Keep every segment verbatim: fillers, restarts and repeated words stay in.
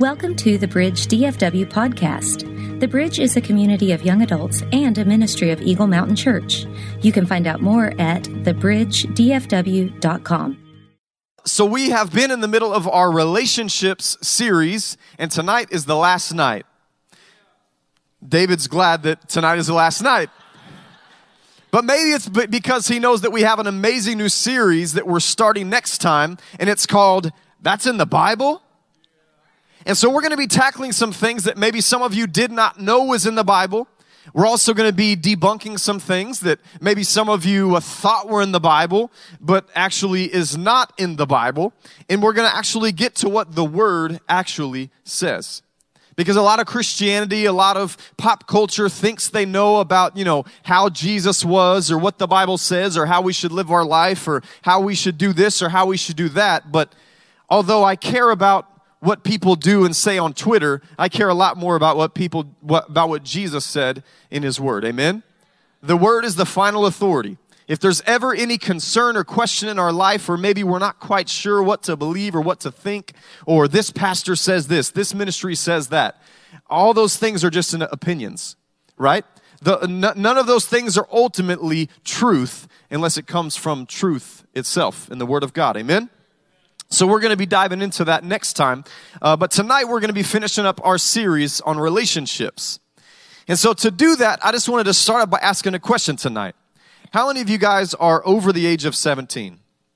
Welcome to the Bridge D F W podcast. The Bridge is a community of young adults and a ministry of Eagle Mountain Church. You can find out more at the bridge d f w dot com. So we have been in the middle of our relationships series, and tonight is the last night. David's glad that tonight is the last night. But maybe it's because he knows that we have an amazing new series that we're starting next time, and it's called That's in the Bible? And so we're going to be tackling some things that maybe some of you did not know was in the Bible. We're also going to be debunking some things that maybe some of you thought were in the Bible, but actually is not in the Bible. And we're going to actually get to what the Word actually says. Because a lot of Christianity, a lot of pop culture thinks they know about, you know, how Jesus was or what the Bible says or how we should live our life or how we should do this or how we should do that. But although I care about what people do and say on Twitter, I care a lot more about what people, what, about what Jesus said in His Word. Amen? The Word is the final authority. If there's ever any concern or question in our life, or maybe we're not quite sure what to believe or what to think, or this pastor says this, this ministry says that, all those things are just opinions, right? The, n- none of those things are ultimately truth unless it comes from truth itself in the Word of God. Amen? So we're going to be diving into that next time. Uh, but tonight we're going to be finishing up our series on relationships. And so to do that, I just wanted to start out by asking a question tonight. How many of you guys are over the age of seventeen?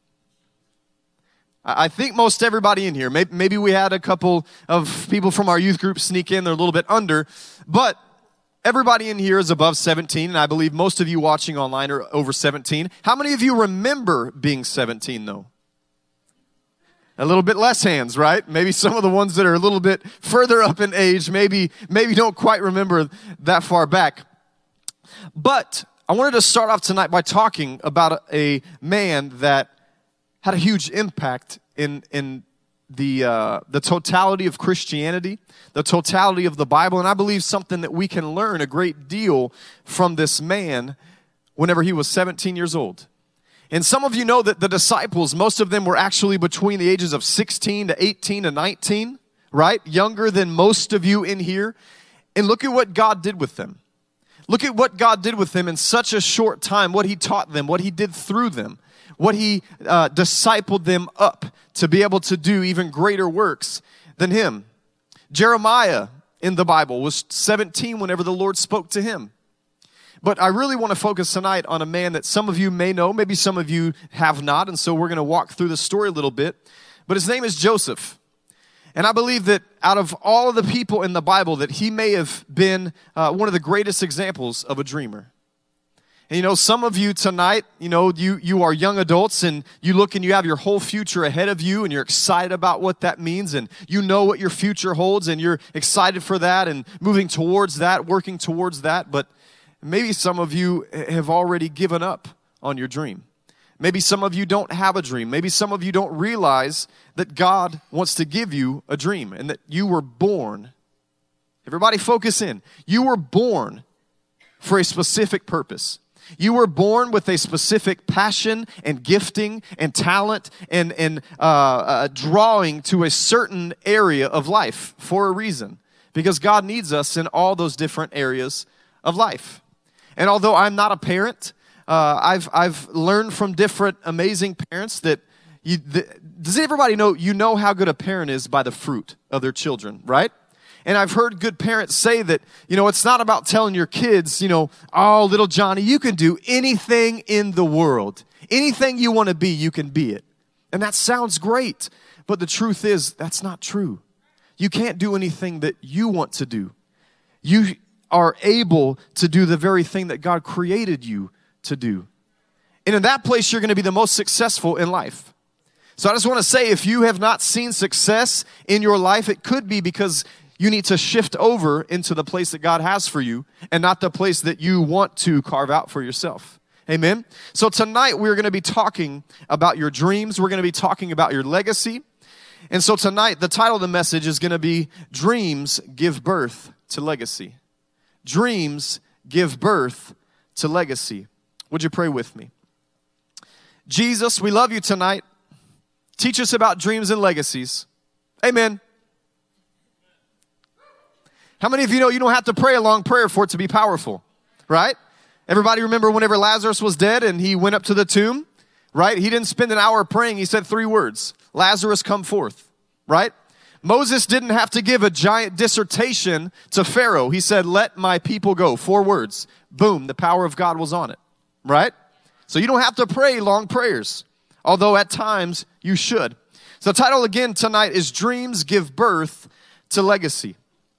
I think most everybody in here. Maybe, maybe we had a couple of people from our youth group sneak in. They're a little bit under. But everybody in here is above seventeen. And I believe most of you watching online are over seventeen. How many of you remember being seventeen though? A little bit less hands, right? Maybe some of the ones that are a little bit further up in age, maybe, maybe don't quite remember that far back. But I wanted to start off tonight by talking about a, a man that had a huge impact in, in the, uh, the totality of Christianity, the totality of the Bible, and I believe something that we can learn a great deal from this man whenever he was seventeen years old. And some of you know that the disciples, most of them were actually between the ages of sixteen to eighteen to nineteen, right? Younger than most of you in here. And look at what God did with them. Look at what God did with them in such a short time, what He taught them, what He did through them, what He uh, discipled them up to be able to do even greater works than Him. Jeremiah in the Bible was seventeen whenever the Lord spoke to him. But I really want to focus tonight on a man that some of you may know, maybe some of you have not, and so we're going to walk through the story a little bit. But his name is Joseph. And I believe that out of all of the people in the Bible, that he may have been uh, one of the greatest examples of a dreamer. And you know, some of you tonight, you know, you, you are young adults and you look and you have your whole future ahead of you and you're excited about what that means and you know what your future holds and you're excited for that and moving towards that, working towards that. But maybe some of you have already given up on your dream. Maybe some of you don't have a dream. Maybe some of you don't realize that God wants to give you a dream and that you were born. Everybody focus in. You were born for a specific purpose. You were born with a specific passion and gifting and talent and, and uh, uh, drawing to a certain area of life for a reason. Because God needs us in all those different areas of life. And although I'm not a parent, uh, I've I've learned from different amazing parents that you, the, does everybody know you know how good a parent is by the fruit of their children, right? And I've heard good parents say that, you know, it's not about telling your kids, you know, oh, little Johnny, you can do anything in the world. Anything you want to be, you can be it. And that sounds great. But the truth is, that's not true. You can't do anything that you want to do. You are able to do the very thing that God created you to do. And in that place, you're going to be the most successful in life. So I just want to say, if you have not seen success in your life, it could be because you need to shift over into the place that God has for you and not the place that you want to carve out for yourself. Amen? So tonight, we're going to be talking about your dreams. We're going to be talking about your legacy. And so tonight, the title of the message is going to be Dreams Give Birth to Legacy. Dreams give birth to legacy. Would you pray with me? Jesus, we love you tonight. Teach us about dreams and legacies. Amen. How many of you know you don't have to pray a long prayer for it to be powerful, right? Everybody remember whenever Lazarus was dead and he went up to the tomb, right? He didn't spend an hour praying. He said three words, Lazarus, come forth, right? Moses didn't have to give a giant dissertation to Pharaoh. He said, let my people go. Four words. Boom, the power of God was on it, right? So you don't have to pray long prayers, although at times you should. So the title again tonight is Dreams Give Birth to Legacy.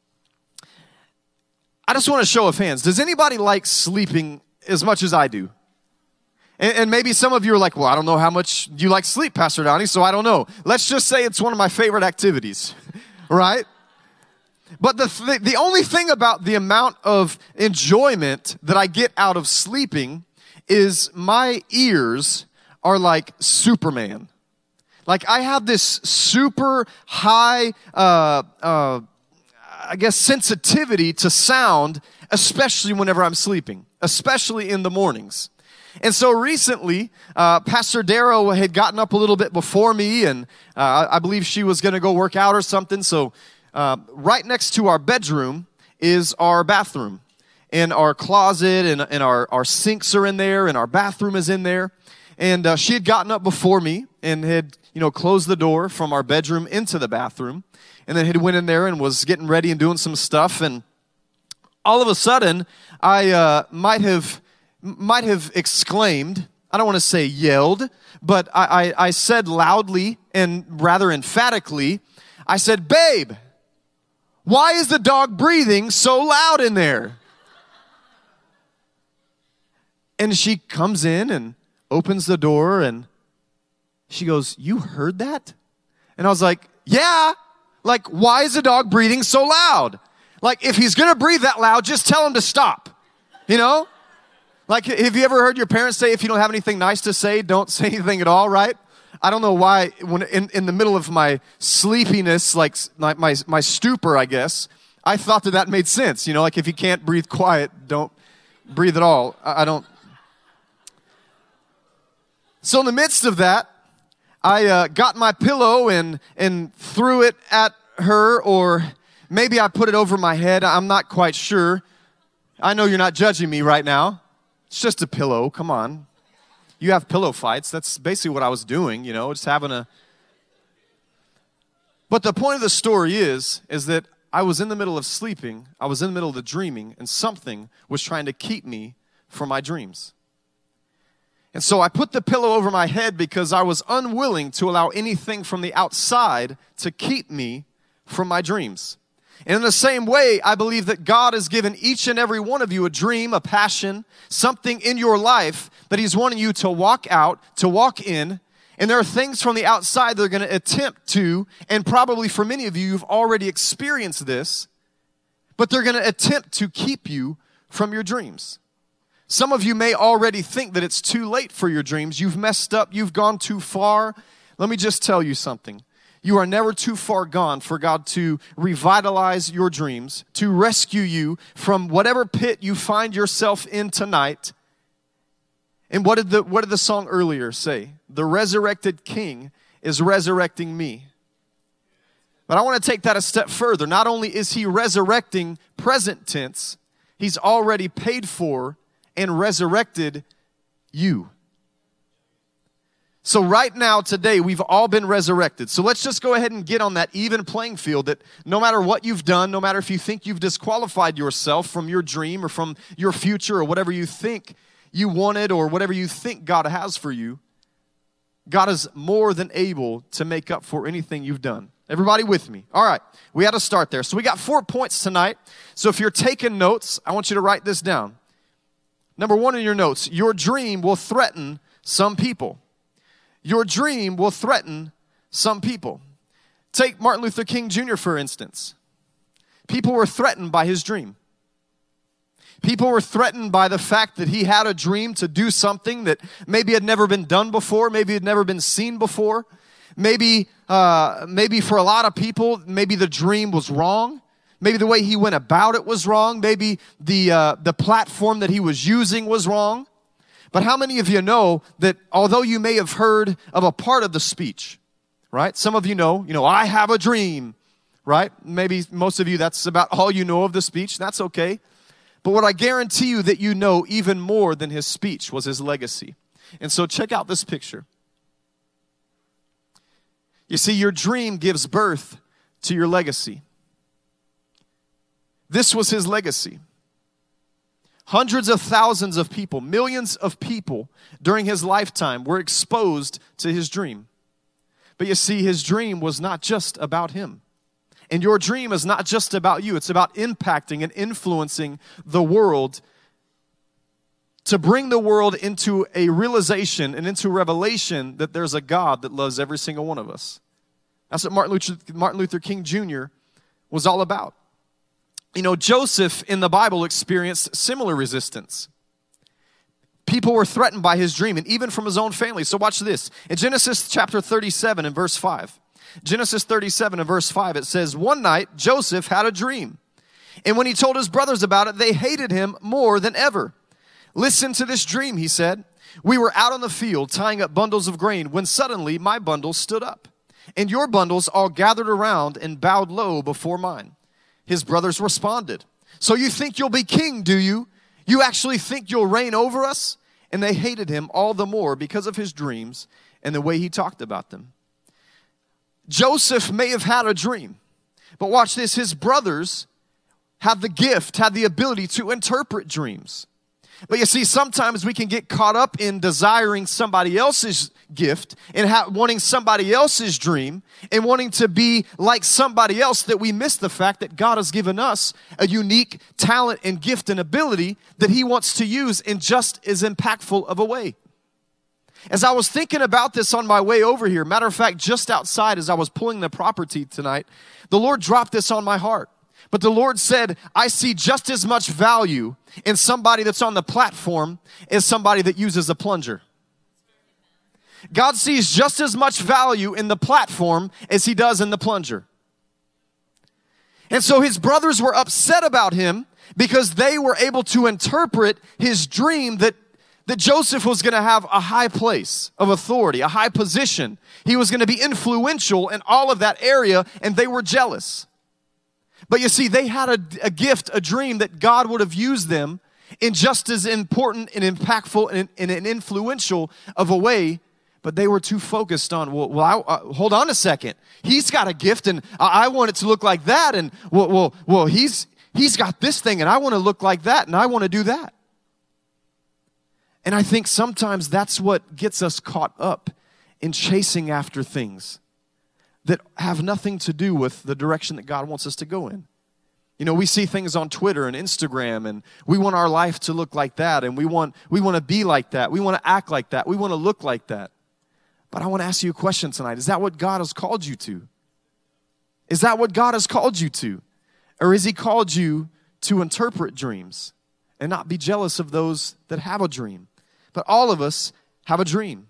I just want to show of hands. Does anybody like sleeping as much as I do? And, and maybe some of you are like, well, I don't know how much you like sleep, Pastor Donnie, so I don't know. Let's just say it's one of my favorite activities, right? But the, th- the only thing about the amount of enjoyment that I get out of sleeping is my ears are like Superman. Like I have this super high, uh, uh, I guess, sensitivity to sound, especially whenever I'm sleeping, especially in the mornings. And so recently, uh, Pastor Darrow had gotten up a little bit before me, and uh, I believe she was going to go work out or something. So uh, right next to our bedroom is our bathroom. And our closet and, and our, our sinks are in there, and our bathroom is in there. And uh, she had gotten up before me and had, you know, closed the door from our bedroom into the bathroom. And then had went in there and was getting ready and doing some stuff. And all of a sudden, I uh, might have... might have exclaimed, I don't want to say yelled, but I, I, I said loudly and rather emphatically, I said, babe, why is the dog breathing so loud in there? And she comes in and opens the door and she goes, you heard that? And I was like, yeah, like, why is the dog breathing so loud? Like, if he's going to breathe that loud, just tell him to stop, you know? Like, have you ever heard your parents say, if you don't have anything nice to say, don't say anything at all, right? I don't know why, when in, in the middle of my sleepiness, like my, my, my stupor, I guess, I thought that that made sense. You know, like if you can't breathe quiet, don't breathe at all. I, I don't. So in the midst of that, I uh, got my pillow and, and threw it at her, or maybe I put it over my head. I'm not quite sure. I know you're not judging me right now. It's just a pillow. Come on. You have pillow fights. That's basically what I was doing, you know, just having a... But the point of the story is, is that I was in the middle of sleeping. I was in the middle of the dreaming, and something was trying to keep me from my dreams. And so I put the pillow over my head because I was unwilling to allow anything from the outside to keep me from my dreams. And in the same way, I believe that God has given each and every one of you a dream, a passion, something in your life that He's wanting you to walk out, to walk in. And there are things from the outside that are going to attempt to, and probably for many of you, you've already experienced this, but they're going to attempt to keep you from your dreams. Some of you may already think that it's too late for your dreams. You've messed up. You've gone too far. Let me just tell you something. You are never too far gone for God to revitalize your dreams, to rescue you from whatever pit you find yourself in tonight. And what did the what did the song earlier say? The resurrected King is resurrecting me. But I want to take that a step further. Not only is He resurrecting present tense, He's already paid for and resurrected you. So right now, today, we've all been resurrected. So let's just go ahead and get on that even playing field that no matter what you've done, no matter if you think you've disqualified yourself from your dream or from your future or whatever you think you wanted or whatever you think God has for you, God is more than able to make up for anything you've done. Everybody with me? All right, we had to start there. So we got four points tonight. So if you're taking notes, I want you to write this down. Number one in your notes, your dream will threaten some people. Your dream will threaten some people. Take Martin Luther King Junior for instance. People were threatened by his dream. People were threatened by the fact that he had a dream to do something that maybe had never been done before, maybe had never been seen before. Maybe, uh, maybe for a lot of people, maybe the dream was wrong. Maybe the way he went about it was wrong. Maybe the uh, the platform that he was using was wrong. But how many of you know that although you may have heard of a part of the speech, right? Some of you know, you know, I have a dream, right? Maybe most of you, that's about all you know of the speech. That's okay. But what I guarantee you that you know even more than his speech was his legacy. And so check out this picture. You see, your dream gives birth to your legacy. This was his legacy. Hundreds of thousands of people, millions of people during his lifetime were exposed to his dream. But you see, his dream was not just about him. And your dream is not just about you. It's about impacting and influencing the world to bring the world into a realization and into revelation that there's a God that loves every single one of us. That's what Martin Luther, Martin Luther King Junior was all about. You know, Joseph in the Bible experienced similar resistance. People were threatened by his dream, and even from his own family. So watch this. In Genesis chapter thirty-seven and verse five. Genesis thirty-seven and verse five, it says, one night Joseph had a dream. And when he told his brothers about it, they hated him more than ever. Listen to this dream, he said. We were out on the field tying up bundles of grain when suddenly my bundle stood up. And your bundles all gathered around and bowed low before mine. His brothers responded, so you think you'll be king, do you? You actually think you'll reign over us? And they hated him all the more because of his dreams and the way he talked about them. Joseph may have had a dream, but watch this. His brothers have the gift, had the ability to interpret dreams. But you see, sometimes we can get caught up in desiring somebody else's gift and ha- wanting somebody else's dream and wanting to be like somebody else, that we miss the fact that God has given us a unique talent and gift and ability that he wants to use in just as impactful of a way. As I was thinking about this on my way over here, matter of fact, just outside as I was pulling the property tonight, the Lord dropped this on my heart. But the Lord said, I see just as much value in somebody that's on the platform as somebody that uses a plunger. God sees just as much value in the platform as he does in the plunger. And so his brothers were upset about him because they were able to interpret his dream that, that Joseph was going to have a high place of authority, a high position. He was going to be influential in all of that area, and they were jealous. But you see, they had a, a gift, a dream that God would have used them in just as important and impactful and, and, and influential of a way. But they were too focused on, well, well I, uh, hold on a second. He's got a gift, and I, I want it to look like that. And, well, well, well he's, he's got this thing, and I want to look like that, and I want to do that. And I think sometimes that's what gets us caught up in chasing after things that have nothing to do with the direction that God wants us to go in. You know, we see things on Twitter and Instagram, and we want our life to look like that, and we want we want to be like that. We want to act like that. We want to look like that. But I want to ask you a question tonight. Is that what God has called you to? Is that what God has called you to? Or has he called you to interpret dreams and not be jealous of those that have a dream? But all of us have a dream.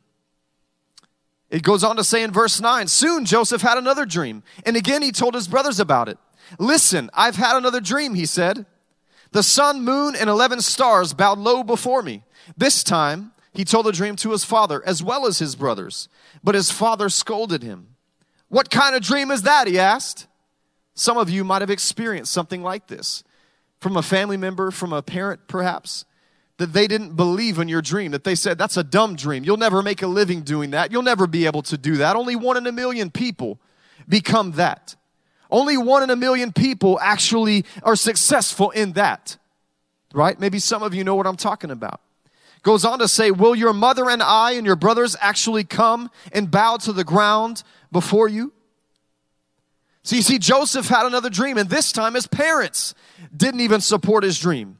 It goes on to say in verse nine, soon Joseph had another dream. And again, he told his brothers about it. Listen, I've had another dream, he said. The sun, moon, and eleven stars bowed low before me. This time, he told the dream to his father as well as his brothers. But his father scolded him. What kind of dream is that, he asked. Some of you might have experienced something like this. From a family member, from a parent perhaps. That they didn't believe in your dream, that they said, that's a dumb dream. You'll never make a living doing that. You'll never be able to do that. Only one in a million people become that. Only one in a million people actually are successful in that. Right? Maybe some of you know what I'm talking about. Goes on to say, will your mother and I and your brothers actually come and bow to the ground before you? So you see, Joseph had another dream, and this time his parents didn't even support his dream.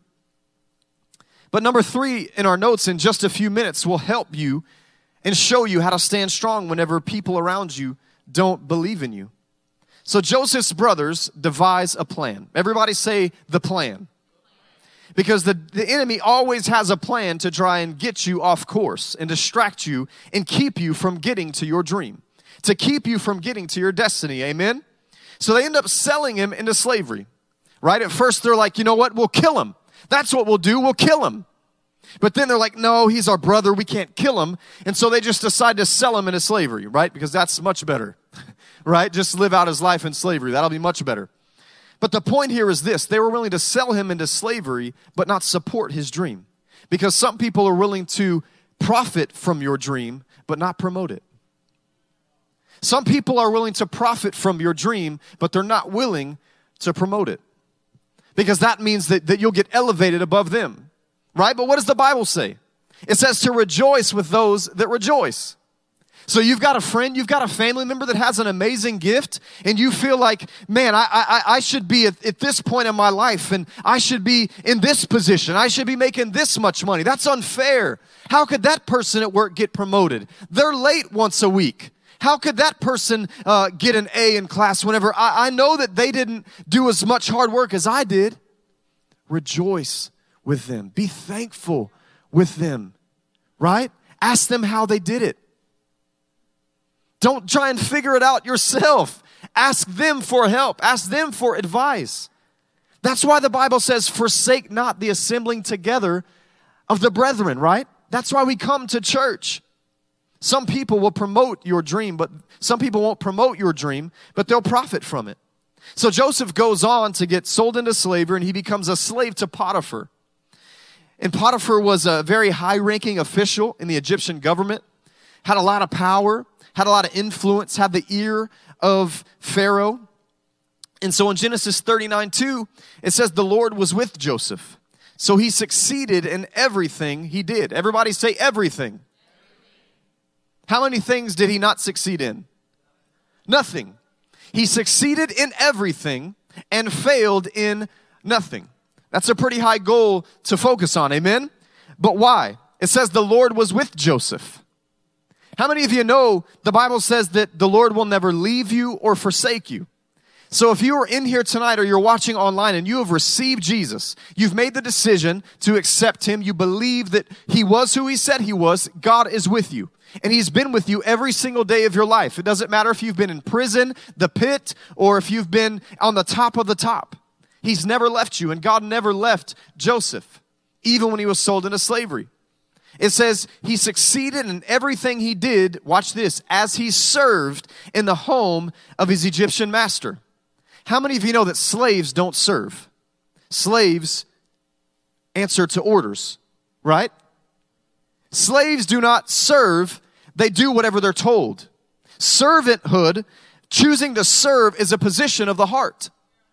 But number three in our notes in just a few minutes will help you and show you how to stand strong whenever people around you don't believe in you. So Joseph's brothers devise a plan. Everybody say the plan. Because the, the enemy always has a plan to try and get you off course and distract you and keep you from getting to your dream. To keep you from getting to your destiny. Amen? So they end up selling him into slavery. Right? At first they're like, you know what? We'll kill him. That's what we'll do. We'll kill him. But then they're like, no, he's our brother. We can't kill him. And so they just decide to sell him into slavery, right? Because that's much better. right? Just live out his life in slavery. That'll be much better. But the point here is this. They were willing to sell him into slavery, but not support his dream. Because some people are willing to profit from your dream, but not promote it. Some people are willing to profit from your dream, but they're not willing to promote it. Because that means that, that you'll get elevated above them, right? But what does the Bible say? It says to rejoice with those that rejoice. So you've got a friend, you've got a family member that has an amazing gift, and you feel like, man, I I, I should be at, at this point in my life, and I should be in this position. I should be making this much money. That's unfair. How could that person at work get promoted? They're late once a week. How could that person uh, get an A in class whenever I, I know that they didn't do as much hard work as I did? Rejoice with them. Be thankful with them, right? Ask them how they did it. Don't try and figure it out yourself. Ask them for help. Ask them for advice. That's why the Bible says, forsake not the assembling together of the brethren, right? That's why we come to church. Some people will promote your dream, but some people won't promote your dream, but they'll profit from it. So Joseph goes on to get sold into slavery, and he becomes a slave to Potiphar. And Potiphar was a very high-ranking official in the Egyptian government, had a lot of power, had a lot of influence, had the ear of Pharaoh. And so in Genesis thirty-nine two, it says the Lord was with Joseph. So he succeeded in everything he did. Everybody say everything. How many things did he not succeed in? Nothing. He succeeded in everything and failed in nothing. That's a pretty high goal to focus on, amen? But why? It says the Lord was with Joseph. How many of you know the Bible says that the Lord will never leave you or forsake you? So if you are in here tonight or you're watching online and you have received Jesus, you've made the decision to accept him, you believe that he was who he said he was, God is with you. And he's been with you every single day of your life. It doesn't matter if you've been in prison, the pit, or if you've been on the top of the top. He's never left you, and God never left Joseph, even when he was sold into slavery. It says he succeeded in everything he did, watch this, as he served in the home of his Egyptian master. How many of you know that slaves don't serve? Slaves answer to orders, right? Slaves do not serve, they do whatever they're told. Servanthood, choosing to serve, is a position of the heart.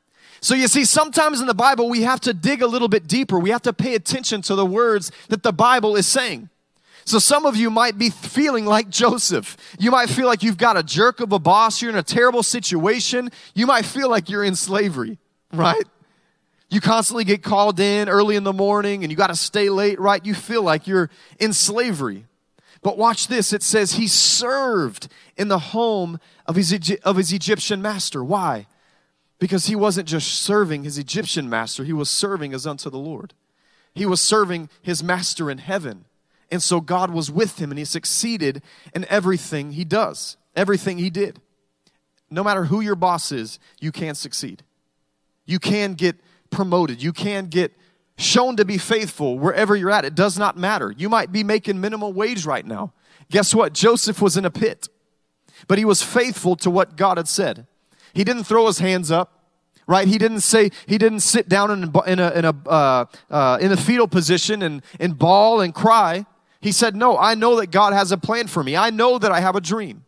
So you see, sometimes in the Bible, we have to dig a little bit deeper. We have to pay attention to the words that the Bible is saying. So some of you might be feeling like Joseph. You might feel like you've got a jerk of a boss. You're in a terrible situation. You might feel like you're in slavery, right? You constantly get called in early in the morning and you got to stay late, right? You feel like you're in slavery. But watch this. It says he served in the home of his, of his Egyptian master. Why? Because he wasn't just serving his Egyptian master, he was serving as unto the Lord. He was serving his master in heaven. And so God was with him and he succeeded in everything he does, everything he did. No matter who your boss is, you can succeed. You can get promoted. You can get shown to be faithful wherever you're at. It does not matter. You might be making minimum wage right now. Guess what? Joseph was in a pit, but he was faithful to what God had said. He didn't throw his hands up, right? He didn't say, he didn't sit down in a, in a, in a, uh, uh, in a fetal position and, and bawl and cry. He said, no, I know that God has a plan for me. I know that I have a dream.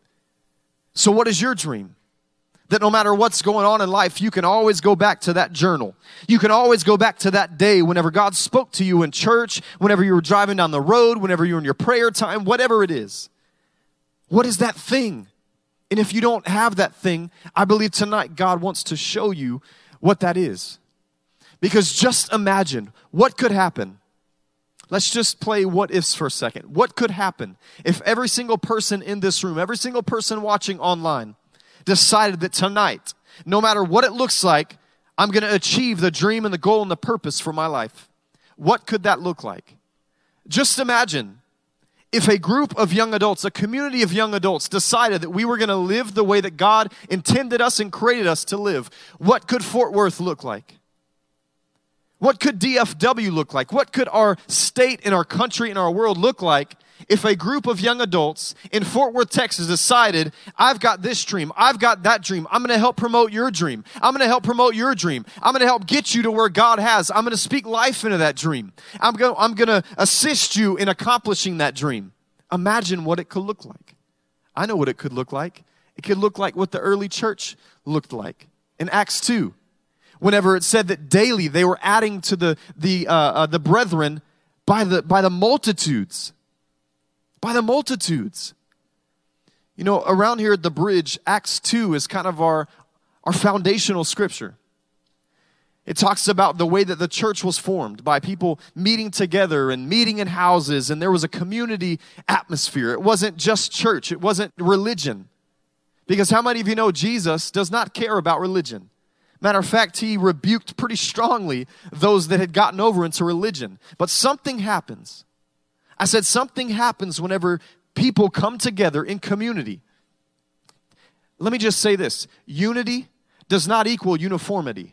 So what is your dream? That no matter what's going on in life, you can always go back to that journal. You can always go back to that day whenever God spoke to you in church, whenever you were driving down the road, whenever you were in your prayer time, whatever it is. What is that thing? And if you don't have that thing, I believe tonight God wants to show you what that is. Because just imagine what could happen. Let's just play what ifs for a second. What could happen if every single person in this room, every single person watching online, decided that tonight, no matter what it looks like, I'm going to achieve the dream and the goal and the purpose for my life? What could that look like? Just imagine if a group of young adults, a community of young adults, decided that we were going to live the way that God intended us and created us to live. What could Fort Worth look like? What could D F W look like? What could our state and our country and our world look like if a group of young adults in Fort Worth, Texas decided, I've got this dream, I've got that dream, I'm going to help promote your dream, I'm going to help promote your dream, I'm going to help get you to where God has, I'm going to speak life into that dream, I'm going I'm going to assist you in accomplishing that dream. Imagine what it could look like. I know what it could look like. It could look like what the early church looked like. In Acts two, whenever it said that daily they were adding to the, the, uh, uh, the brethren by the, by the multitudes. By the multitudes. You know, around here at the Bridge, Acts two is kind of our, our foundational scripture. It talks about the way that the church was formed by people meeting together and meeting in houses, and there was a community atmosphere. It wasn't just church. It wasn't religion. Because how many of you know Jesus does not care about religion? Matter of fact, he rebuked pretty strongly those that had gotten over into religion. But something happens. I said something happens whenever people come together in community. Let me just say this. Unity does not equal uniformity.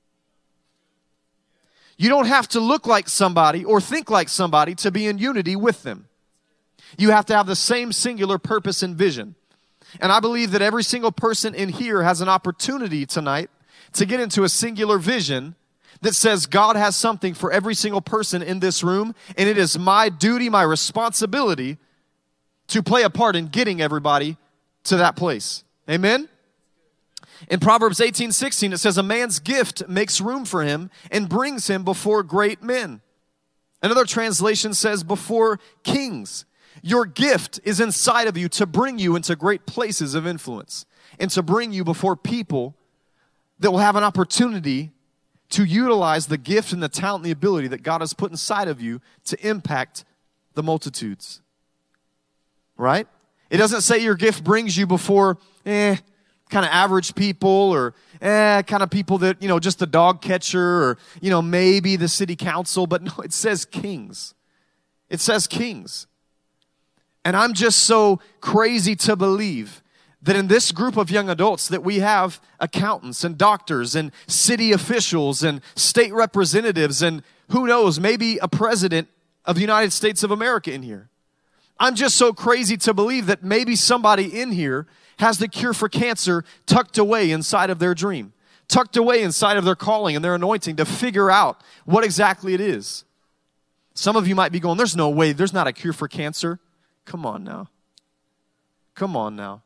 You don't have to look like somebody or think like somebody to be in unity with them. You have to have the same singular purpose and vision. And I believe that every single person in here has an opportunity tonight to get into a singular vision that says God has something for every single person in this room, and it is my duty, my responsibility to play a part in getting everybody to that place. Amen? In Proverbs eighteen sixteen, it says, a man's gift makes room for him and brings him before great men. Another translation says, before kings. Your gift is inside of you to bring you into great places of influence and to bring you before people that will have an opportunity to utilize the gift and the talent and the ability that God has put inside of you to impact the multitudes. Right? It doesn't say your gift brings you before eh, kind of average people or eh, kind of people that, you know, just the dog catcher or, you know, maybe the city council. But no, it says kings. It says kings. And I'm just so crazy to believe that in this group of young adults that we have accountants and doctors and city officials and state representatives and who knows, maybe a president of the United States of America in here. I'm just so crazy to believe that maybe somebody in here has the cure for cancer tucked away inside of their dream, tucked away inside of their calling and their anointing to figure out what exactly it is. Some of you might be going, there's no way, there's not a cure for cancer. Come on now. Come on now.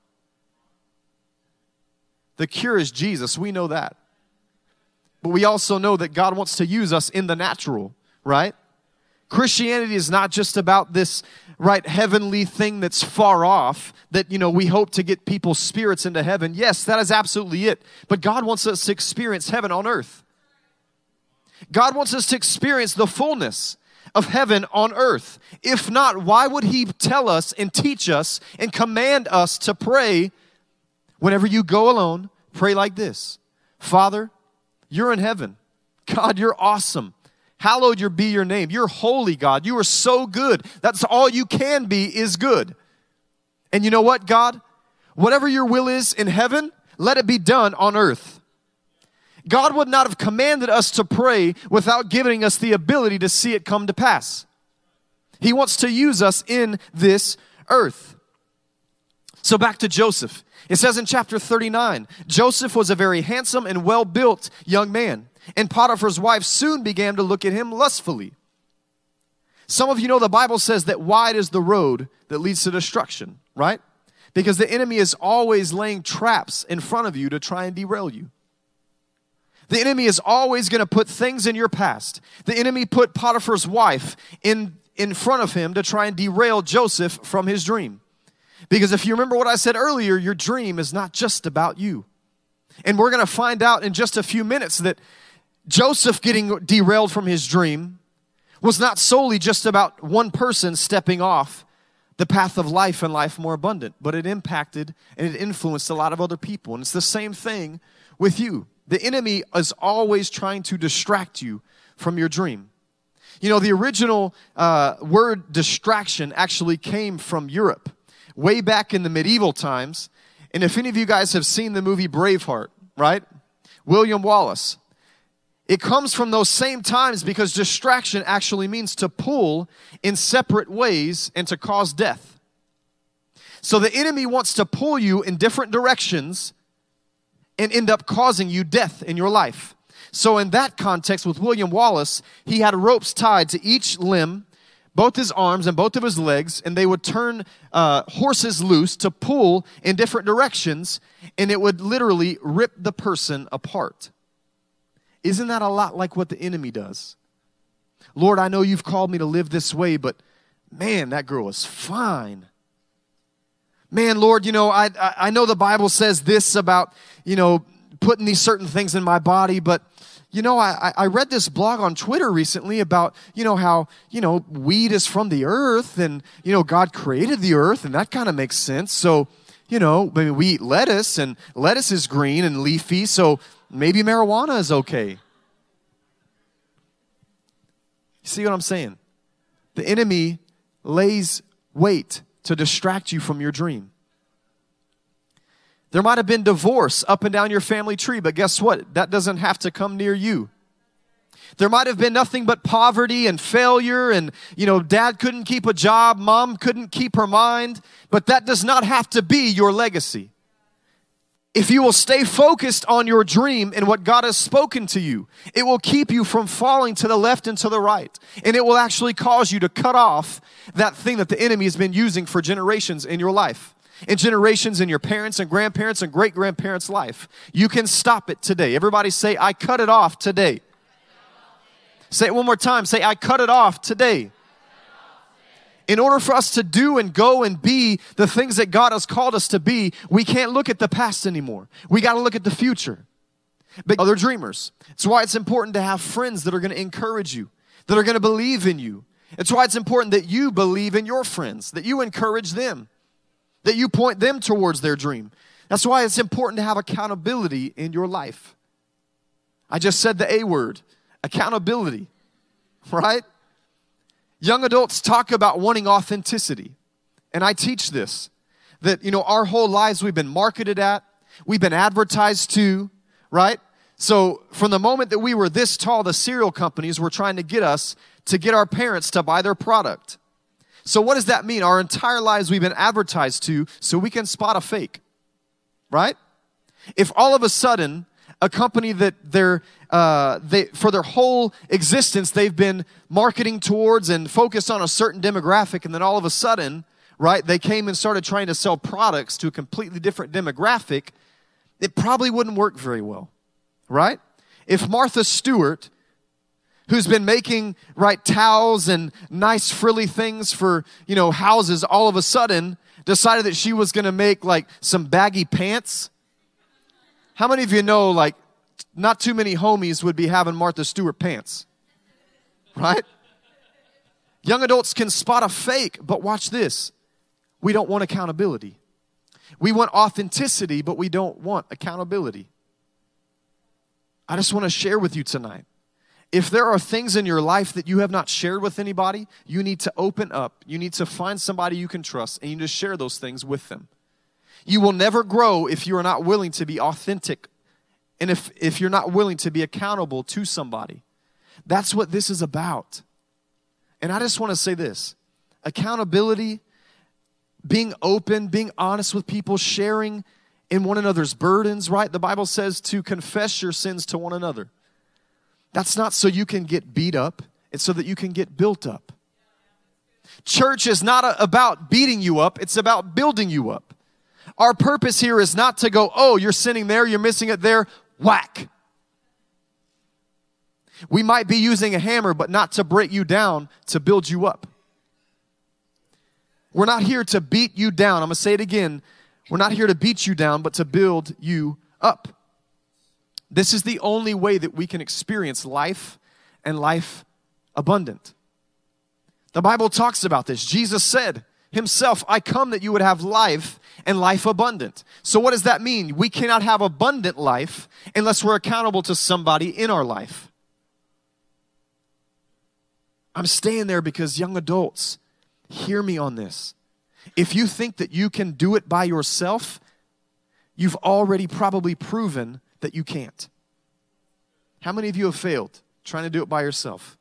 The cure is Jesus. We know that. But we also know that God wants to use us in the natural, right? Christianity is not just about this, right, heavenly thing that's far off that, you know, we hope to get people's spirits into heaven. Yes, that is absolutely it. But God wants us to experience heaven on earth. God wants us to experience the fullness of heaven on earth. If not, why would he tell us and teach us and command us to pray whenever you go alone? Pray like this. Father, you're in heaven. God, you're awesome. Hallowed your be your name. You're holy, God. You are so good. That's all you can be is good. And you know what, God? Whatever your will is in heaven, let it be done on earth. God would not have commanded us to pray without giving us the ability to see it come to pass. He wants to use us in this earth. So back to Joseph. It says in chapter thirty-nine, Joseph was a very handsome and well-built young man, and Potiphar's wife soon began to look at him lustfully. Some of you know the Bible says that wide is the road that leads to destruction, right? Because the enemy is always laying traps in front of you to try and derail you. The enemy is always going to put things in your past. The enemy put Potiphar's wife in, in front of him to try and derail Joseph from his dream. Because if you remember what I said earlier, your dream is not just about you. And we're going to find out in just a few minutes that Joseph getting derailed from his dream was not solely just about one person stepping off the path of life and life more abundant, but it impacted and it influenced a lot of other people. And it's the same thing with you. The enemy is always trying to distract you from your dream. You know, the original uh, word distraction actually came from Europe, way back in the medieval times. And if any of you guys have seen the movie Braveheart, right? William Wallace. It comes from those same times because distraction actually means to pull in separate ways and to cause death. So the enemy wants to pull you in different directions and end up causing you death in your life. So in that context with William Wallace, he had ropes tied to each limb, both his arms and both of his legs, and they would turn uh, horses loose to pull in different directions, and it would literally rip the person apart. Isn't that a lot like what the enemy does? Lord, I know you've called me to live this way, but man, that girl is fine. Man, Lord, you know, I, I I know the Bible says this about, you know, putting these certain things in my body, but, you know, I, I read this blog on Twitter recently about, you know, how, you know, weed is from the earth and, you know, God created the earth, and that kind of makes sense. So, you know, I mean, we eat lettuce, and lettuce is green and leafy, so maybe marijuana is okay. You see what I'm saying? The enemy lays wait to distract you from your dream. There might have been divorce up and down your family tree, but guess what? That doesn't have to come near you. There might have been nothing but poverty and failure, and, you know, dad couldn't keep a job, mom couldn't keep her mind, but that does not have to be your legacy. If you will stay focused on your dream and what God has spoken to you, it will keep you from falling to the left and to the right. And it will actually cause you to cut off that thing that the enemy has been using for generations in your life. And generations in your parents and grandparents and great-grandparents' life. You can stop it today. Everybody say, I cut it off today. Say it one more time. Say, I cut it off today. In order for us to do and go and be the things that God has called us to be, we can't look at the past anymore. We got to look at the future. But other dreamers. It's why it's important to have friends that are going to encourage you, that are going to believe in you. It's why it's important that you believe in your friends, that you encourage them, that you point them towards their dream. That's why it's important to have accountability in your life. I just said the A word, accountability, right? Young adults talk about wanting authenticity. And I teach this, that, you know, our whole lives we've been marketed at, we've been advertised to, right? So from the moment that we were this tall, the cereal companies were trying to get us to get our parents to buy their product. So what does that mean? Our entire lives we've been advertised to so we can spot a fake, right? If all of a sudden a company that they're, uh, they, for their whole existence, they've been marketing towards and focused on a certain demographic, and then all of a sudden, right, they came and started trying to sell products to a completely different demographic, it probably wouldn't work very well, right? If Martha Stewart, who's been making, right, towels and nice frilly things for, you know, houses, all of a sudden decided that she was going to make, like, some baggy pants. How many of you know, like, not too many homies would be having Martha Stewart pants, right? Young adults can spot a fake, but watch this. We don't want accountability. We want authenticity, but we don't want accountability. I just want to share with you tonight. If there are things in your life that you have not shared with anybody, you need to open up. You need to find somebody you can trust, and you need to share those things with them. You will never grow if you are not willing to be authentic, and if, if you're not willing to be accountable to somebody. That's what this is about. And I just want to say this. Accountability, being open, being honest with people, sharing in one another's burdens, right? The Bible says to confess your sins to one another. That's not so you can get beat up. It's so that you can get built up. Church is not a, about beating you up. It's about building you up. Our purpose here is not to go, oh, you're sinning there, you're missing it there, whack. We might be using a hammer, but not to break you down, to build you up. We're not here to beat you down. I'm going to say it again. We're not here to beat you down, but to build you up. This is the only way that we can experience life and life abundant. The Bible talks about this. Jesus said himself, I come that you would have life and life abundant. So what does that mean? We cannot have abundant life unless we're accountable to somebody in our life. I'm staying there because young adults, hear me on this. If you think that you can do it by yourself, you've already probably proven that you can't. How many of you have failed trying to do it by yourself?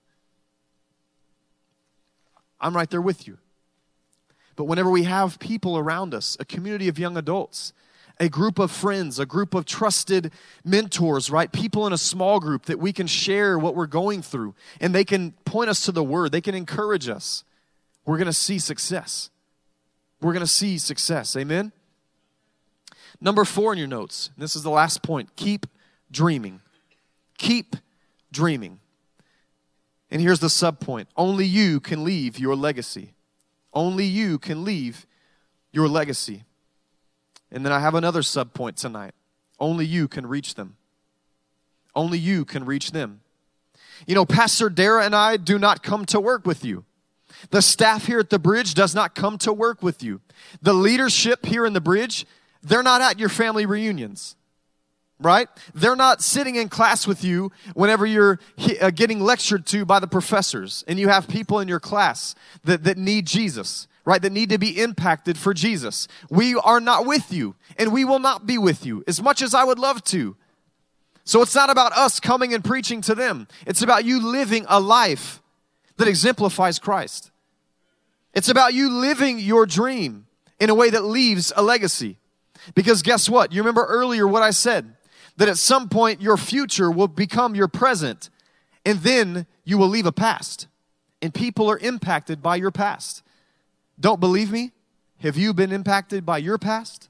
I'm right there with you. But whenever we have people around us, a community of young adults, a group of friends, a group of trusted mentors, right? People in a small group that we can share what we're going through, and they can point us to the Word. They can encourage us. We're going to see success. We're going to see success. Amen? Number four in your notes. This is the last point. Keep dreaming. Keep dreaming. And here's the subpoint. Only you can leave your legacy. Only you can leave your legacy. And then I have another subpoint tonight. Only you can reach them. Only you can reach them. You know, Pastor Dara and I do not come to work with you. The staff here at the Bridge does not come to work with you. The leadership here in the Bridge, they're not at your family reunions. Right? They're not sitting in class with you whenever you're uh, getting lectured to by the professors and you have people in your class that, that need Jesus, right? That need to be impacted for Jesus. We are not with you, and we will not be with you as much as I would love to. So it's not about us coming and preaching to them. It's about you living a life that exemplifies Christ. It's about you living your dream in a way that leaves a legacy. Because guess what? You remember earlier what I said? That at some point your future will become your present, and then you will leave a past. And people are impacted by your past. Don't believe me? Have you been impacted by your past?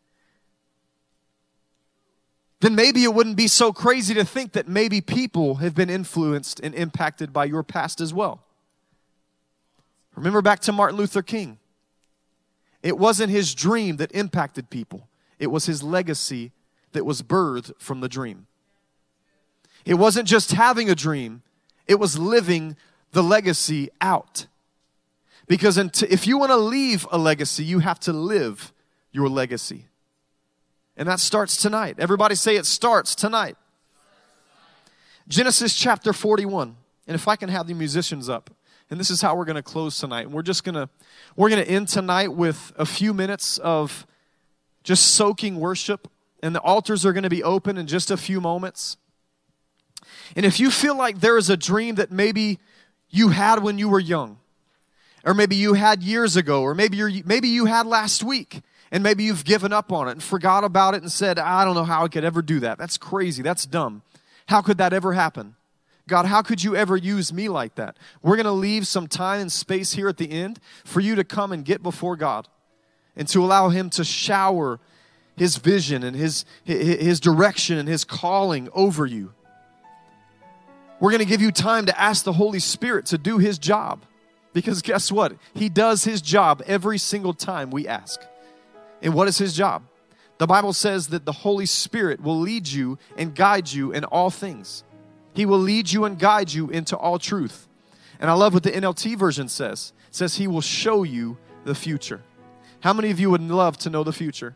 Then maybe it wouldn't be so crazy to think that maybe people have been influenced and impacted by your past as well. Remember back to Martin Luther King. It wasn't his dream that impacted people. It was his legacy that was birthed from the dream. It wasn't just having a dream, it was living the legacy out. Because if you want to leave a legacy, you have to live your legacy. And that starts tonight. Everybody say it starts tonight. Genesis chapter forty-one. And if I can have the musicians up. And this is how we're going to close tonight. And we're just going to, we're going to end tonight with a few minutes of just soaking worship. And the altars are going to be open in just a few moments. And if you feel like there is a dream that maybe you had when you were young, or maybe you had years ago, or maybe you're, maybe you had last week, and maybe you've given up on it and forgot about it and said, I don't know how I could ever do that. That's crazy. That's dumb. How could that ever happen? God, how could you ever use me like that? We're going to leave some time and space here at the end for you to come and get before God and to allow Him to shower His vision and His, His direction and His calling over you. We're going to give you time to ask the Holy Spirit to do His job. Because guess what? He does His job every single time we ask. And what is His job? The Bible says that the Holy Spirit will lead you and guide you in all things. He will lead you and guide you into all truth. And I love what the N L T version says. It says He will show you the future. How many of you would love to know the future?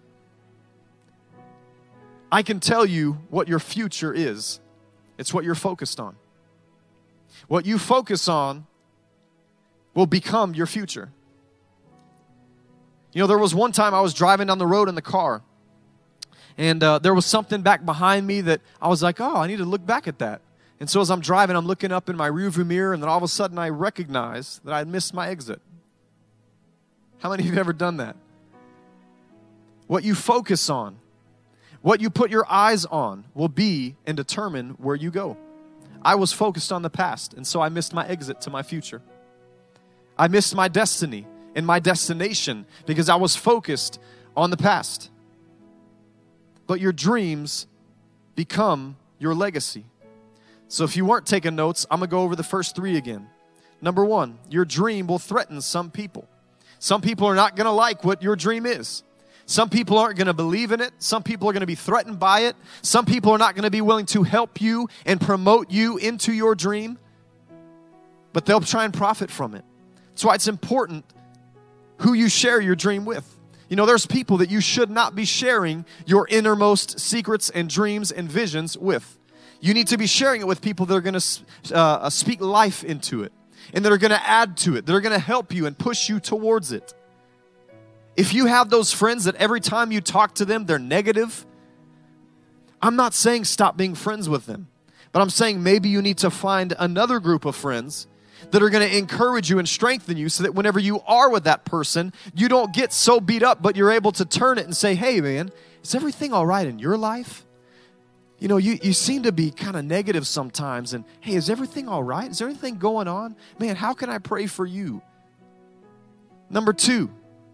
I can tell you what your future is. It's what you're focused on. What you focus on will become your future. You know, there was one time I was driving down the road in the car, and uh, there was something back behind me that I was like, oh, I need to look back at that. And so as I'm driving, I'm looking up in my rearview mirror, and then all of a sudden I recognize that I had missed my exit. How many of you have ever done that? What you focus on, what you put your eyes on will be and determine where you go. I was focused on the past, and so I missed my exit to my future. I missed my destiny and my destination because I was focused on the past. But your dreams become your legacy. So if you weren't taking notes, I'm going to go over the first three again. Number one, your dream will threaten some people. Some people are not going to like what your dream is. Some people aren't going to believe in it. Some people are going to be threatened by it. Some people are not going to be willing to help you and promote you into your dream. But they'll try and profit from it. That's why it's important who you share your dream with. You know, there's people that you should not be sharing your innermost secrets and dreams and visions with. You need to be sharing it with people that are going to uh, speak life into it and that are going to add to it, that are going to help you and push you towards it. If you have those friends that every time you talk to them, they're negative, I'm not saying stop being friends with them. But I'm saying maybe you need to find another group of friends that are going to encourage you and strengthen you so that whenever you are with that person, you don't get so beat up, but you're able to turn it and say, hey, man, is everything all right in your life? You know, you, you seem to be kind of negative sometimes. And, hey, is everything all right? Is there anything going on? Man, how can I pray for you? Number two,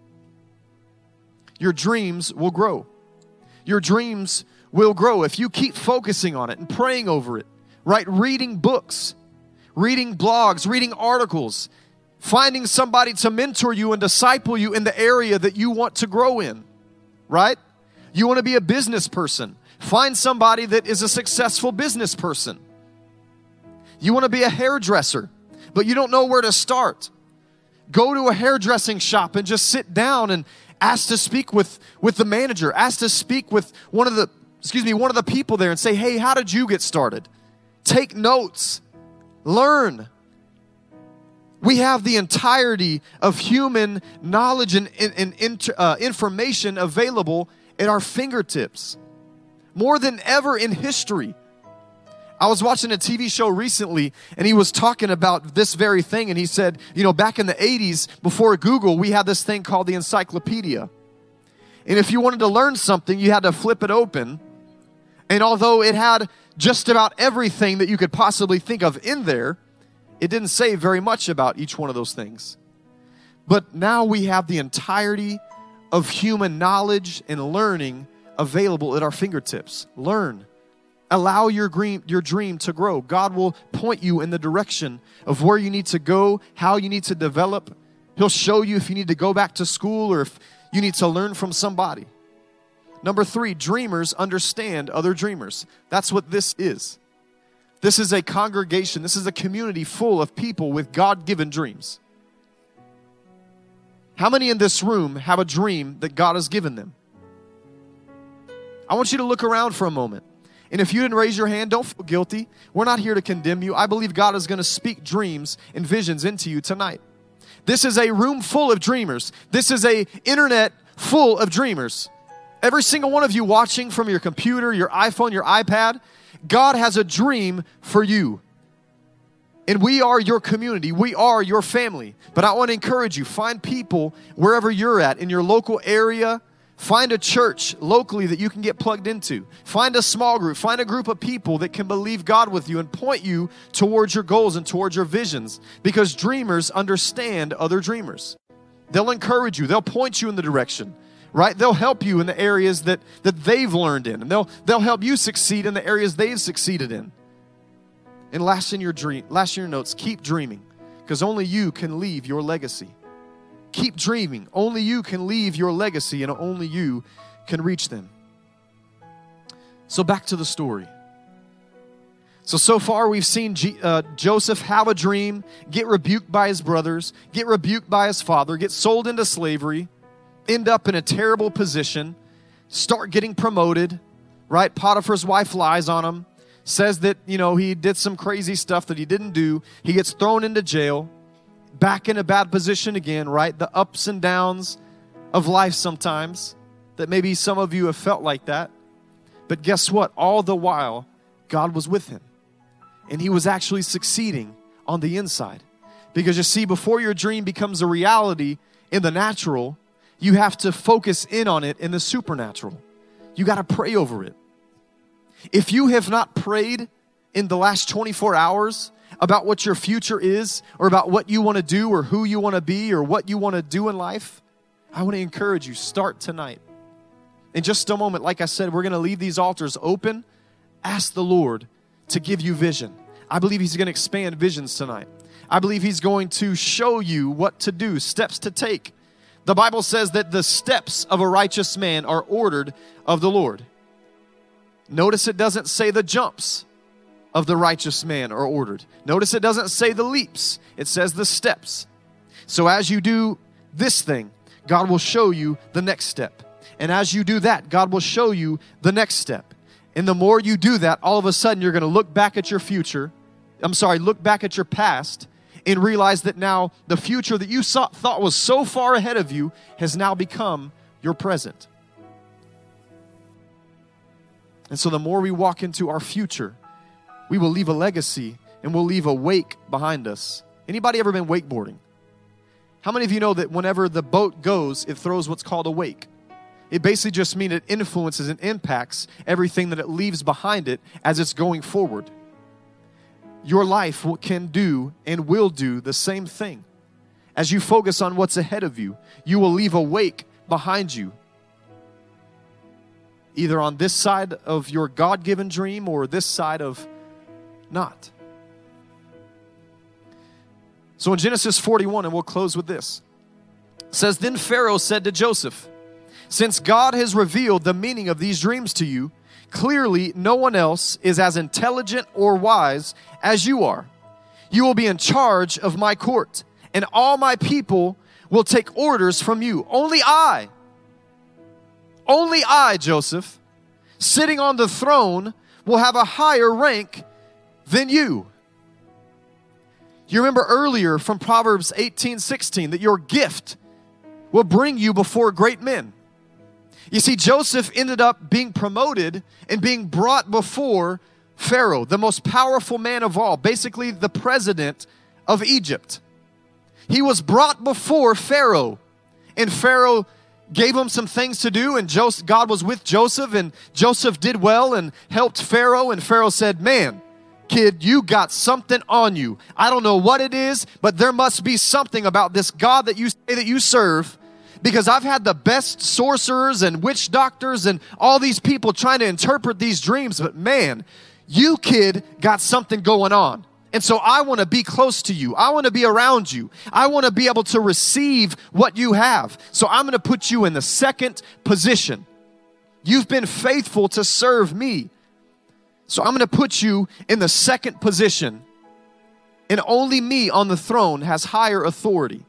your dreams will grow. Your dreams will grow if you keep focusing on it and praying over it, right? Reading books, reading blogs, reading articles, finding somebody to mentor you and disciple you in the area that you want to grow in, right? You want to be a business person. Find somebody that is a successful business person. You want to be a hairdresser, but you don't know where to start. Go to a hairdressing shop and just sit down and ask to speak with, with the manager. Ask to speak with one of the, excuse me, one of the people there and say, hey, how did you get started? Take notes. Learn. We have the entirety of human knowledge and, and, and uh, information available at our fingertips. More than ever in history. I was watching a T V show recently, and he was talking about this very thing, and he said, you know, back in the eighties, before Google, we had this thing called the encyclopedia. And if you wanted to learn something, you had to flip it open. And although it had just about everything that you could possibly think of in there, it didn't say very much about each one of those things. But now we have the entirety of human knowledge and learning available at our fingertips. Learn. Allow your dream, your dream to grow. God will point you in the direction of where you need to go, how you need to develop. He'll show you if you need to go back to school or if you need to learn from somebody. Number three, dreamers understand other dreamers. That's what this is. This is a congregation. This is a community full of people with God-given dreams. How many in this room have a dream that God has given them? I want you to look around for a moment. And if you didn't raise your hand, don't feel guilty. We're not here to condemn you. I believe God is going to speak dreams and visions into you tonight. This is a room full of dreamers. This is a internet full of dreamers. Every single one of you watching from your computer, your iPhone, your iPad, God has a dream for you. And we are your community. We are your family. But I want to encourage you, find people wherever you're at, in your local area. Find a church locally that you can get plugged into. Find a small group. Find a group of people that can believe God with you and point you towards your goals and towards your visions. Because dreamers understand other dreamers. They'll encourage you. They'll point you in the direction, right? They'll help you in the areas that, that they've learned in. And they'll, they'll help you succeed in the areas they've succeeded in. And last in your dream, last in your notes, keep dreaming. Because only you can leave your legacy. Keep dreaming. Only you can leave your legacy and only you can reach them. So back to the story. So, so far we've seen G, uh, Joseph have a dream, get rebuked by his brothers, get rebuked by his father, get sold into slavery, end up in a terrible position, start getting promoted, right? Potiphar's wife lies on him, says that, you know, he did some crazy stuff that he didn't do. He gets thrown into jail. Back in a bad position again, right? The ups and downs of life sometimes, that maybe some of you have felt like that. But guess what? All the while, God was with him. And he was actually succeeding on the inside. Because you see, before your dream becomes a reality in the natural, you have to focus in on it in the supernatural. You got to pray over it. If you have not prayed in the last twenty-four hours, about what your future is, or about what you want to do, or who you want to be, or what you want to do in life, I want to encourage you, start tonight. In just a moment, like I said, we're going to leave these altars open. Ask the Lord to give you vision. I believe He's going to expand visions tonight. I believe He's going to show you what to do, steps to take. The Bible says that the steps of a righteous man are ordered of the Lord. Notice it doesn't say the jumps of the righteous man are ordered. Notice it doesn't say the leaps. It says the steps. So as you do this thing, God will show you the next step. And as you do that, God will show you the next step. And the more you do that, all of a sudden you're going to look back at your future. I'm sorry, look back at your past and realize that now the future that you saw, thought was so far ahead of you has now become your present. And so the more we walk into our future, we will leave a legacy and we'll leave a wake behind us. Anybody ever been wakeboarding? How many of you know that whenever the boat goes, it throws what's called a wake? It basically just means it influences and impacts everything that it leaves behind it as it's going forward. Your life can do and will do the same thing. As you focus on what's ahead of you, you will leave a wake behind you. Either on this side of your God-given dream or this side of not. So in Genesis forty-one, and we'll close with this, it says, Then Pharaoh said to Joseph, Since God has revealed the meaning of these dreams to you, clearly no one else is as intelligent or wise as you are. You will be in charge of my court, and all my people will take orders from you. Only I, only I, Joseph, sitting on the throne, will have a higher rank than you. You remember earlier from Proverbs eighteen sixteen that your gift will bring you before great men. You see, Joseph ended up being promoted and being brought before Pharaoh, the most powerful man of all, basically the president of Egypt. He was brought before Pharaoh, and Pharaoh gave him some things to do, and Joseph, God was with Joseph, and Joseph did well and helped Pharaoh, and Pharaoh said, Man, kid, you got something on you. I don't know what it is, but there must be something about this God that you say that you serve, because I've had the best sorcerers and witch doctors and all these people trying to interpret these dreams, but man, you kid got something going on. And so I want to be close to you. I want to be around you. I want to be able to receive what you have. So I'm going to put you in the second position. You've been faithful to serve me. So I'm going to put you in the second position. And only me on the throne has higher authority.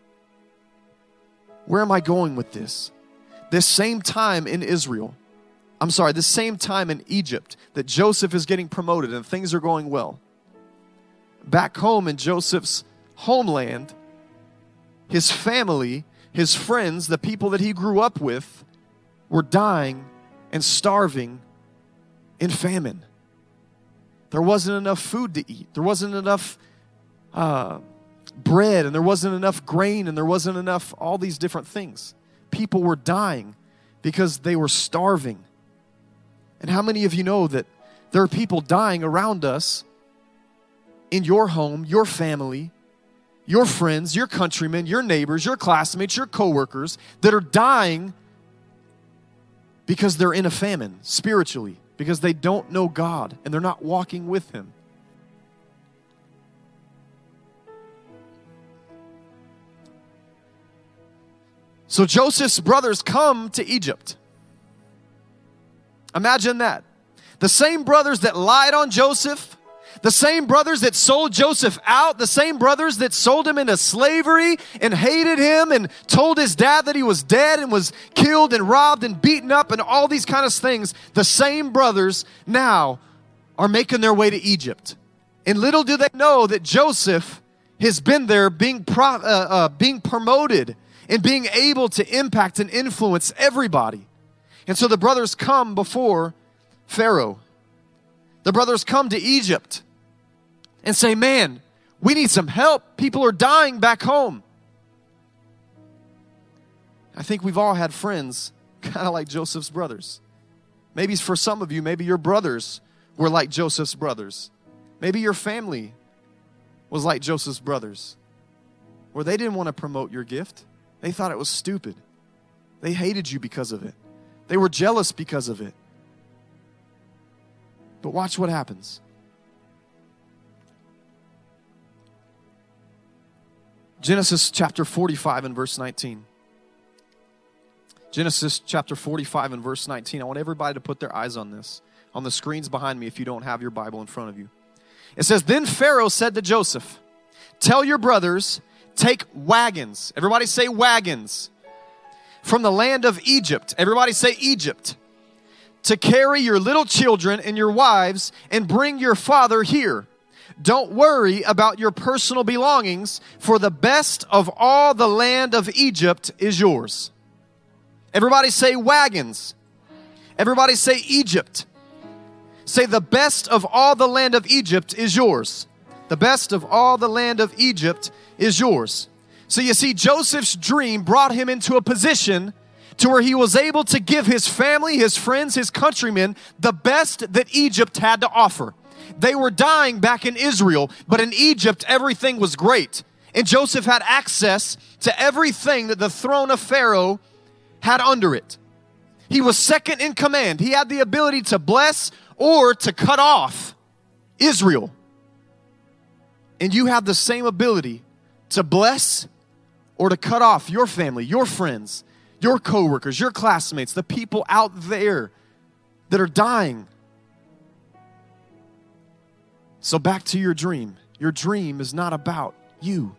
Where am I going with this? This same time in Israel, I'm sorry, this same time in Egypt that Joseph is getting promoted and things are going well. Back home in Joseph's homeland, his family, his friends, the people that he grew up with, were dying and starving in famine. There wasn't enough food to eat. There wasn't enough uh, bread, and there wasn't enough grain, and there wasn't enough all these different things. People were dying because they were starving. And how many of you know that there are people dying around us in your home, your family, your friends, your countrymen, your neighbors, your classmates, your coworkers that are dying because they're in a famine spiritually, because they don't know God and they're not walking with Him. So Joseph's brothers come to Egypt. Imagine that. The same brothers that lied on Joseph, the same brothers that sold Joseph out, the same brothers that sold him into slavery and hated him and told his dad that he was dead and was killed and robbed and beaten up and all these kind of things, the same brothers now are making their way to Egypt. And little do they know that Joseph has been there being, pro, uh, uh, being promoted and being able to impact and influence everybody. And so the brothers come before Pharaoh. The brothers come to Egypt and say, man, we need some help. People are dying back home. I think we've all had friends kind of like Joseph's brothers. Maybe for some of you, maybe your brothers were like Joseph's brothers. Maybe your family was like Joseph's brothers, where they didn't want to promote your gift. They thought it was stupid. They hated you because of it. They were jealous because of it. But watch what happens. Genesis chapter forty-five and verse nineteen. Genesis chapter forty-five and verse nineteen. I want everybody to put their eyes on this, on the screens behind me if you don't have your Bible in front of you. It says, Then Pharaoh said to Joseph, Tell your brothers, take wagons. Everybody say wagons. From the land of Egypt. Everybody say Egypt. To carry your little children and your wives and bring your father here. Don't worry about your personal belongings, for the best of all the land of Egypt is yours. Everybody say wagons. Everybody say Egypt. Say, the best of all the land of Egypt is yours. The best of all the land of Egypt is yours. So you see, Joseph's dream brought him into a position to where he was able to give his family, his friends, his countrymen the best that Egypt had to offer. They were dying back in Israel, but in Egypt, everything was great. And Joseph had access to everything that the throne of Pharaoh had under it. He was second in command. He had the ability to bless or to cut off Israel. And you have the same ability to bless or to cut off your family, your friends, your coworkers, your classmates, the people out there that are dying. So back to your dream. Your dream is not about you.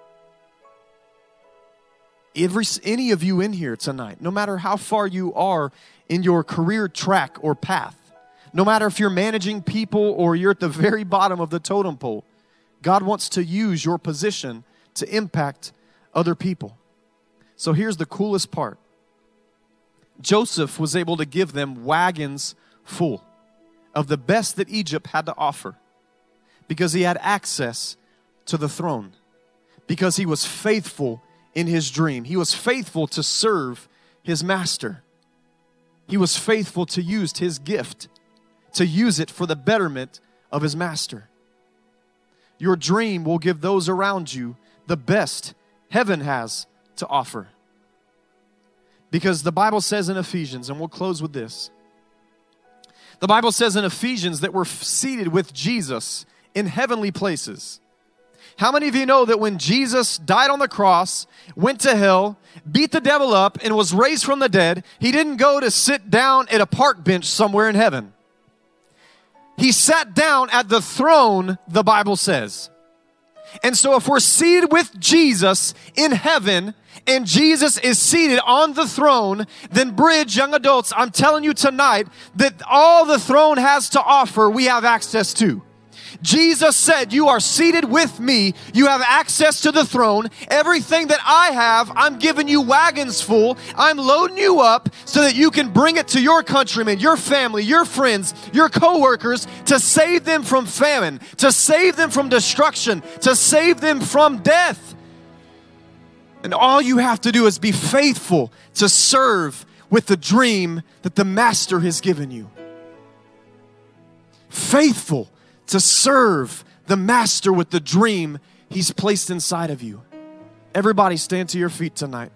Every, any of you in here tonight, no matter how far you are in your career track or path, no matter if you're managing people or you're at the very bottom of the totem pole, God wants to use your position to impact other people. So here's the coolest part. Joseph was able to give them wagons full of the best that Egypt had to offer because he had access to the throne, because he was faithful in his dream. He was faithful to serve his master. He was faithful to use his gift, to use it for the betterment of his master. Your dream will give those around you the best heaven has to offer. Because the Bible says in Ephesians, and we'll close with this. The Bible says in Ephesians that we're seated with Jesus in heavenly places. How many of you know that when Jesus died on the cross, went to hell, beat the devil up, and was raised from the dead, he didn't go to sit down at a park bench somewhere in heaven. He sat down at the throne, the Bible says. And so if we're seated with Jesus in heaven, and Jesus is seated on the throne, then Bridge, young adults, I'm telling you tonight that all the throne has to offer, we have access to. Jesus said, you are seated with me. You have access to the throne. Everything that I have, I'm giving you wagons full. I'm loading you up so that you can bring it to your countrymen, your family, your friends, your coworkers, to save them from famine, to save them from destruction, to save them from death. And all you have to do is be faithful to serve with the dream that the Master has given you. Faithful to serve the Master with the dream He's placed inside of you. Everybody stand to your feet tonight.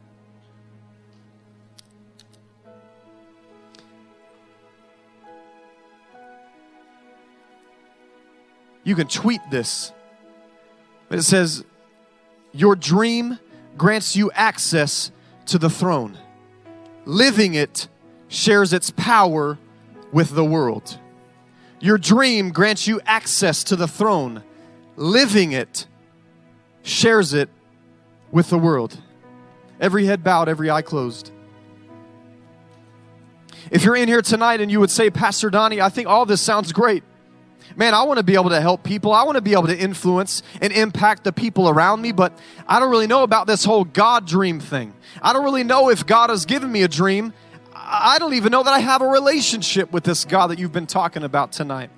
You can tweet this. It says, your dream grants you access to the throne. Living it shares its power with the world. Your dream grants you access to the throne. Living it shares it with the world. Every head bowed, every eye closed. If you're in here tonight and you would say, Pastor Donnie, I think all this sounds great. Man, I want to be able to help people. I want to be able to influence and impact the people around me, but I don't really know about this whole God dream thing. I don't really know if God has given me a dream. I don't even know that I have a relationship with this God that you've been talking about tonight.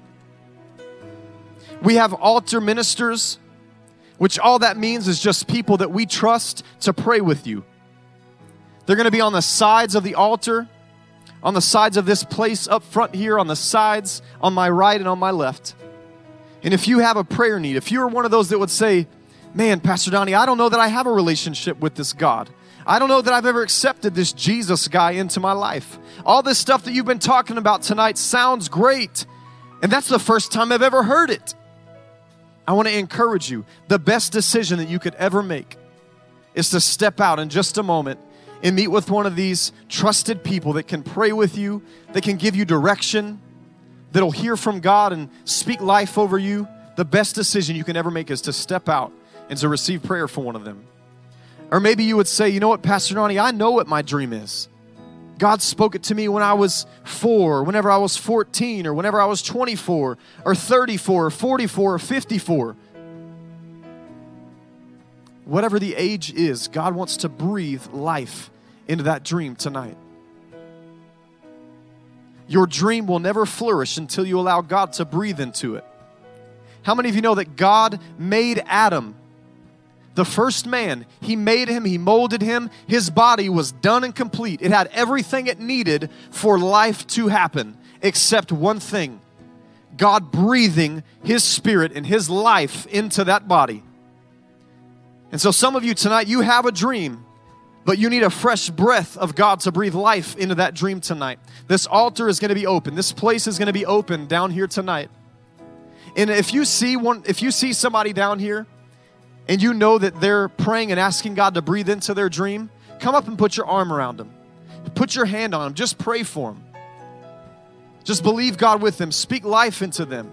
We have altar ministers, which all that means is just people that we trust to pray with you. They're going to be on the sides of the altar, on the sides of this place up front here, on the sides, on my right and on my left. And if you have a prayer need, if you're one of those that would say, man, Pastor Donnie, I don't know that I have a relationship with this God. I don't know that I've ever accepted this Jesus guy into my life. All this stuff that you've been talking about tonight sounds great. And that's the first time I've ever heard it. I want to encourage you. The best decision that you could ever make is to step out in just a moment and meet with one of these trusted people that can pray with you, that can give you direction, that'll hear from God and speak life over you. The best decision you can ever make is to step out and to receive prayer from one of them. Or maybe you would say, you know what, Pastor Donnie, I know what my dream is. God spoke it to me when I was four, or whenever I was fourteen, or whenever I was twenty-four, or thirty-four, or forty-four, or fifty-four. Whatever the age is, God wants to breathe life into that dream tonight. Your dream will never flourish until you allow God to breathe into it. How many of you know that God made Adam, the first man? He made him, he molded him. His body was done and complete. It had everything it needed for life to happen, except one thing: God breathing his spirit and his life into that body. And so some of you tonight, you have a dream, but you need a fresh breath of God to breathe life into that dream tonight. This altar is going to be open. This place is going to be open down here tonight. And if you see one, if you see somebody down here and you know that they're praying and asking God to breathe into their dream, come up and put your arm around them. Put your hand on them. Just pray for them. Just believe God with them. Speak life into them.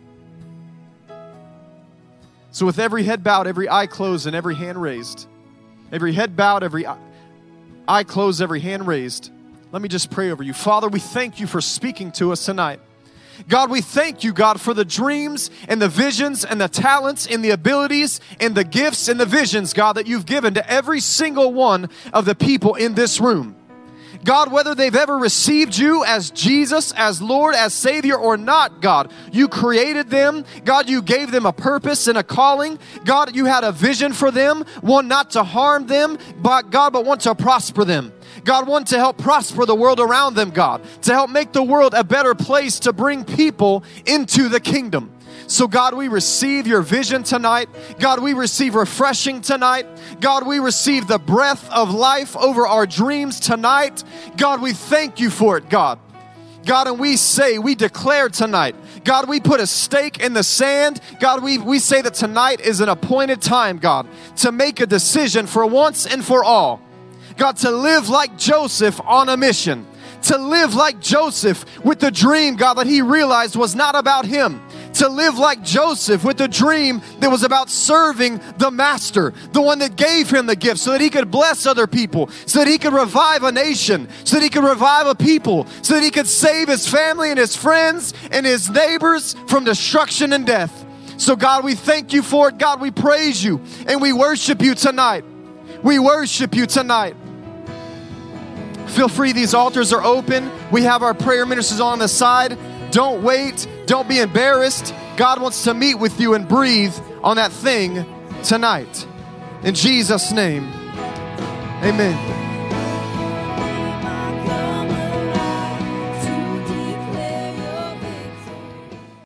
So with every head bowed, every eye closed, and every hand raised, every head bowed, every eye closed, every hand raised, let me just pray over you. Father, we thank you for speaking to us tonight. God, we thank you, God, for the dreams and the visions and the talents and the abilities and the gifts and the visions, God, that you've given to every single one of the people in this room. God, whether they've ever received you as Jesus, as Lord, as Savior or not, God, you created them. God, you gave them a purpose and a calling. God, you had a vision for them, one not to harm them, but God, but one to prosper them. God, one to help prosper the world around them, God, to help make the world a better place to bring people into the kingdom. So God, we receive your vision tonight. God, we receive refreshing tonight. God, we receive the breath of life over our dreams tonight. God, we thank you for it, God. God, and we say, we declare tonight, God, we put a stake in the sand. God, we, we say that tonight is an appointed time, God, to make a decision for once and for all. God, to live like Joseph on a mission. To live like Joseph with the dream, God, that he realized was not about him. To live like Joseph with a dream that was about serving the master, the one that gave him the gift so that he could bless other people, so that he could revive a nation, so that he could revive a people, so that he could save his family and his friends and his neighbors from destruction and death. So God, we thank you for it. God, we praise you and we worship you tonight. We worship you tonight. Feel free, these altars are open. We have our prayer ministers on the side. Don't wait. Don't be embarrassed. God wants to meet with you and breathe on that thing tonight. In Jesus' name, amen.